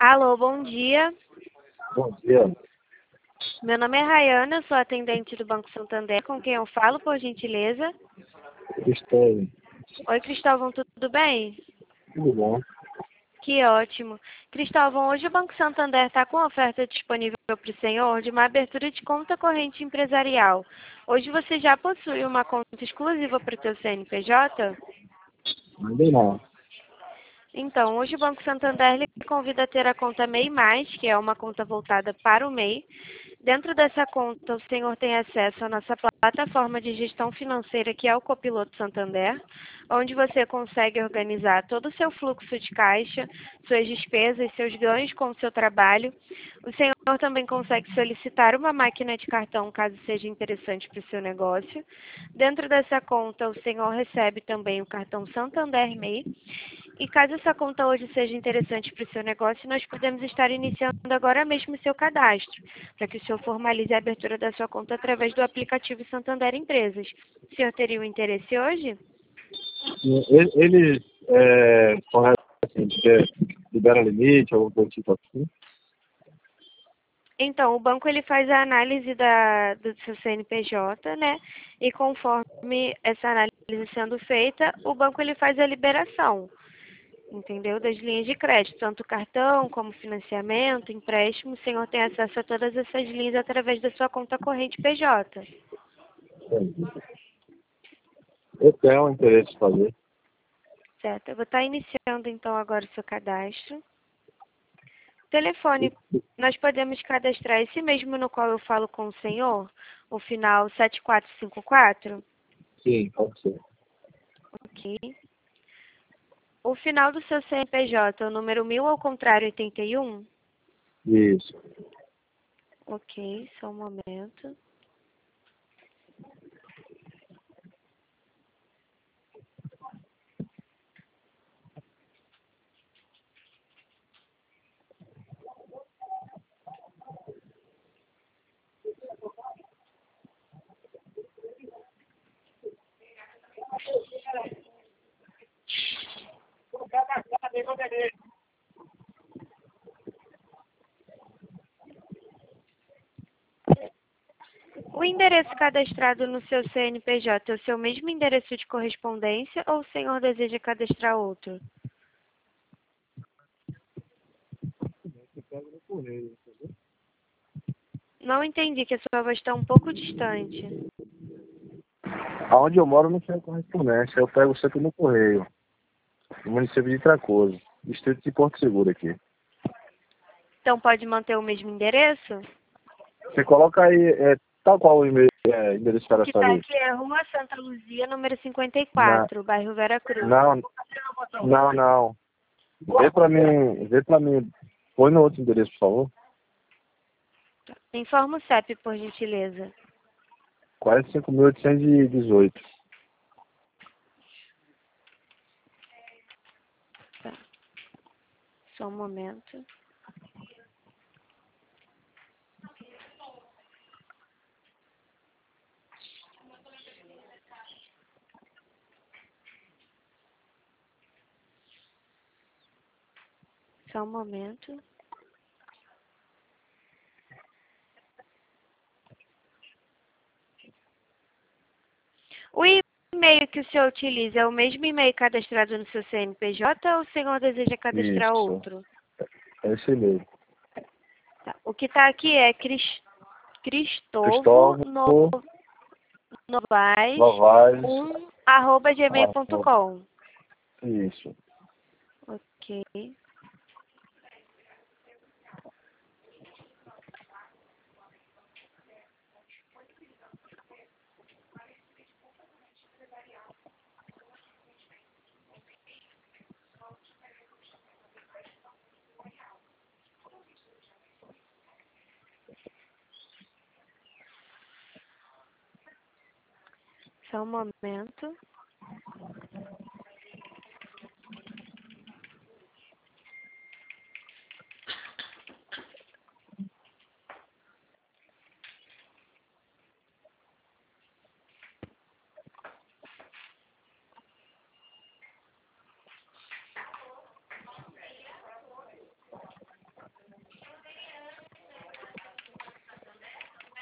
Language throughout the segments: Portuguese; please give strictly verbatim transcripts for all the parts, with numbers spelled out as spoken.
Alô, bom dia. Bom dia. Meu nome é Rayana, eu sou atendente do Banco Santander, com quem eu falo, por gentileza. Cristóvão. Oi, Cristóvão, tudo bem? Tudo bom? Que ótimo. Cristóvão, hoje o Banco Santander está com oferta disponível para o senhor de uma abertura de conta corrente empresarial. Hoje você já possui uma conta exclusiva para o seu C N P J? Ainda não. Então, hoje o Banco Santander lhe convida a ter a conta M E I Mais, que é uma conta voltada para o M E I. Dentro dessa conta, o senhor tem acesso à nossa plataforma de gestão financeira, que é o Copiloto Santander, onde você consegue organizar todo o seu fluxo de caixa, suas despesas, seus ganhos com o seu trabalho. O senhor também consegue solicitar uma máquina de cartão, caso seja interessante para o seu negócio. Dentro dessa conta, o senhor recebe também o cartão Santander M E I. E caso essa conta hoje seja interessante para o seu negócio, nós podemos estar iniciando agora mesmo o seu cadastro, para que o senhor formalize a abertura da sua conta através do aplicativo Santander Empresas. O senhor teria o interesse hoje? Ele, ele é, correto, assim, que libera limite, alguma coisa tipo assim? Então, o banco ele faz a análise da, do seu C N P J, né? E conforme essa análise sendo feita, o banco ele faz a liberação, entendeu? Das linhas de crédito, tanto cartão como financiamento, empréstimo, o senhor tem acesso a todas essas linhas através da sua conta corrente P J. Eu tenho um interesse em fazer. Certo, eu vou estar iniciando então agora o seu cadastro. Telefone, nós podemos cadastrar esse mesmo no qual eu falo com o senhor, o final sete quatro cinco quatro? Sim, pode ser. Ok. O final do seu C N P J, o número mil ao contrário, oitenta e um? Isso. Ok, só um momento. O endereço cadastrado no seu C N P J é o seu mesmo endereço de correspondência ou o senhor deseja cadastrar outro? Você pega no correio, entendeu? Não entendi, que a sua voz está um pouco distante. Aonde eu moro não tem correspondência, eu pego sempre no correio. No município de Trancoso, distrito de Porto Seguro aqui. Então pode manter o mesmo endereço? Você coloca aí, é, tal qual o e-mail, é, endereço O que está cadastrado aí. aqui é Rua Santa Luzia, número cinquenta e Na, quatro, bairro Vera Cruz. não, não, não. Vê pra mim, vê pra mim. Põe no outro endereço, por favor. Informa o C E P, por gentileza. quarenta e cinco mil oitocentos e dezoito. Tá. Só um momento. Só um momento. O e-mail que o senhor utiliza é o mesmo e-mail cadastrado no seu C N P J ou o senhor deseja cadastrar Isso. outro? É esse e-mail. Tá. O que está aqui é Cris, Cristovo Cristóvão no, Novaes Novaes. um arroba gmail ponto arroba- com. Isso. Ok. Só um momento.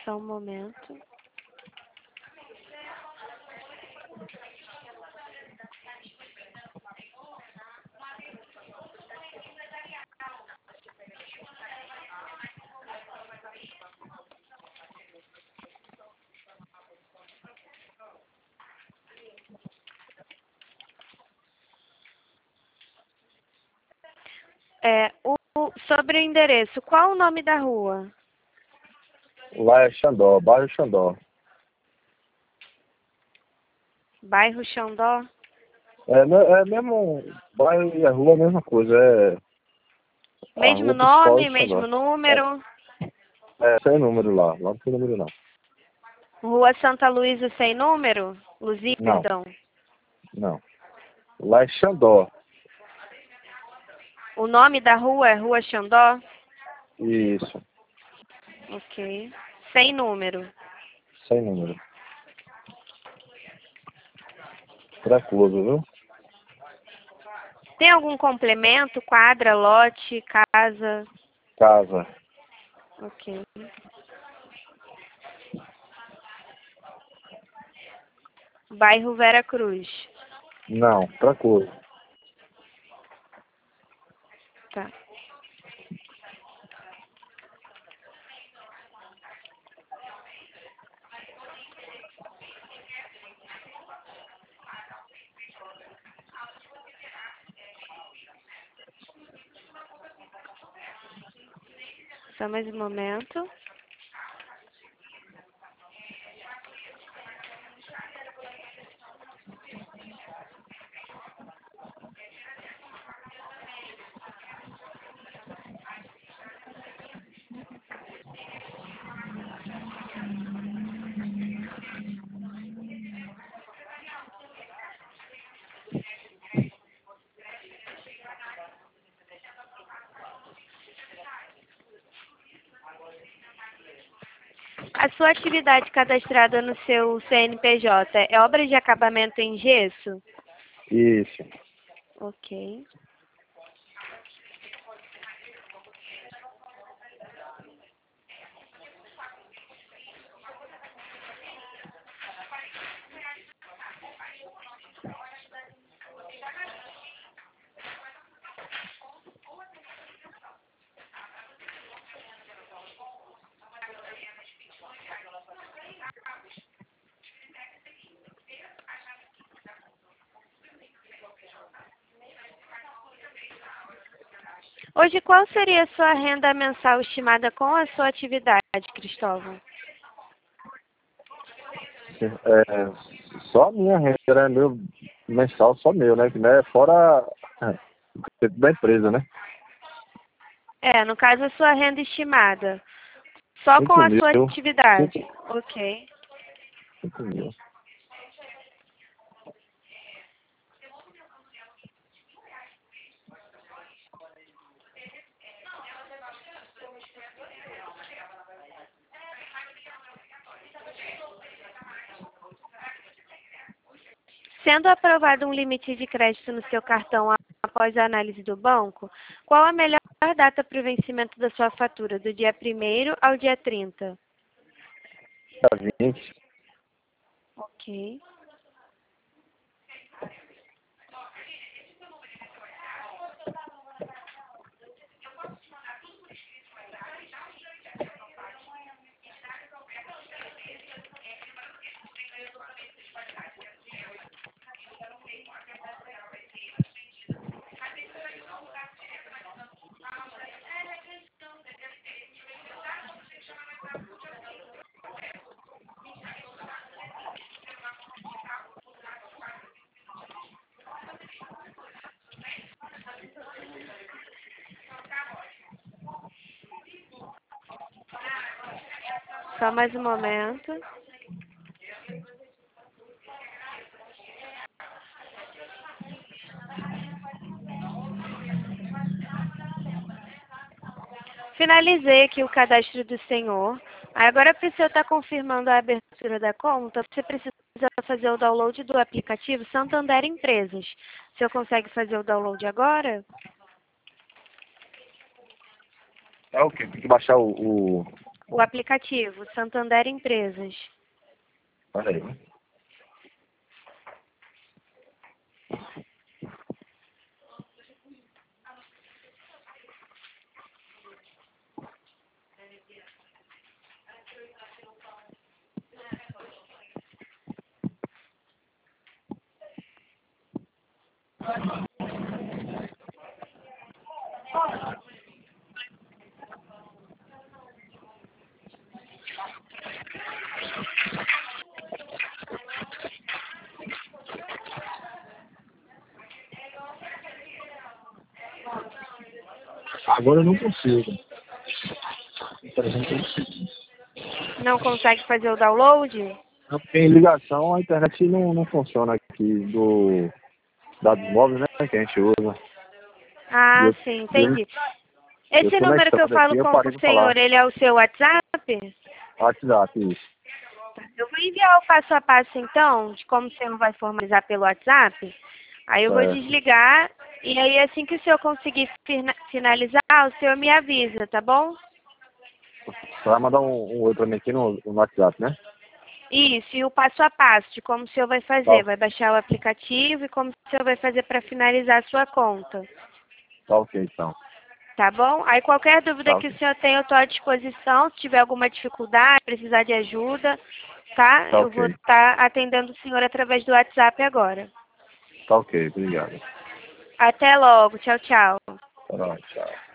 Só um momento. É, o, sobre o endereço, qual o nome da rua? Lá é Xandó, bairro Xandó. Bairro Xandó? É, me- é mesmo, bairro e a rua é a mesma coisa, é a Mesmo rua principal nome, de Xandó. mesmo número? É, sem número lá, lá não tem número não. Rua Santa Luísa sem número? Luzia, Não, perdão. não. Lá é Xandó, O nome da rua é Rua Xandó? isso, Ok. Sem número. sem número. Tranquilo, viu? Tem algum complemento? Quadra, lote, casa? Casa, Ok. Bairro Vera Cruz. não, tranquilo. Tá. Só mais um momento. A sua atividade cadastrada no seu C N P J é obra de acabamento em gesso? Isso. Ok. Hoje, qual seria a sua renda mensal estimada com a sua atividade, Cristóvão? É, só a minha renda, né? Meu mensal, só meu, né? Que não é fora é, da empresa, né? É, no caso, a sua renda estimada. Só com Cinco a mil. sua atividade. Cinco, Ok. cinco mil. Sendo aprovado um limite de crédito no seu cartão após a análise do banco, qual a melhor data para o vencimento da sua fatura? Do dia primeiro ao dia trinta? Dia vinte. Ok. Só mais um momento. Finalizei aqui o cadastro do senhor. Agora, para o senhor estar confirmando a abertura da conta, você precisa fazer o download do aplicativo Santander Empresas. O senhor consegue fazer o download agora? É o quê? Tem que baixar o, o, O aplicativo, Santander Empresas. Peraí. Agora eu não consigo. Por exemplo, Não consegue fazer o download? não tem ligação, a internet não, não funciona aqui do dados móveis, né? Que a gente usa. E Ah, eu, sim, eu, entendi. eu Esse tô na número que eu estrada falo aqui, eu com parei o pra senhor, falar. ele é o seu WhatsApp? WhatsApp, isso. Eu vou enviar o passo a passo, então, de como o senhor vai formalizar pelo WhatsApp. Aí eu vou Certo. desligar e aí assim que o senhor conseguir fina- finalizar, o senhor me avisa, tá bom? Você vai mandar um, um oi pra mim aqui no, no WhatsApp, né? Isso, e o passo a passo de como o senhor vai Tá, fazer. Vai baixar o aplicativo e como o senhor vai fazer para finalizar a sua conta. tá ok, então. Tá bom? Aí qualquer dúvida Tá que ok. o senhor tenha, eu estou à disposição. Se tiver alguma dificuldade, precisar de ajuda, tá? Tá Eu vou ok. estar atendendo o senhor através do WhatsApp agora. Tá ok, obrigado. Até logo. Tchau, tchau. Tá bom, tchau.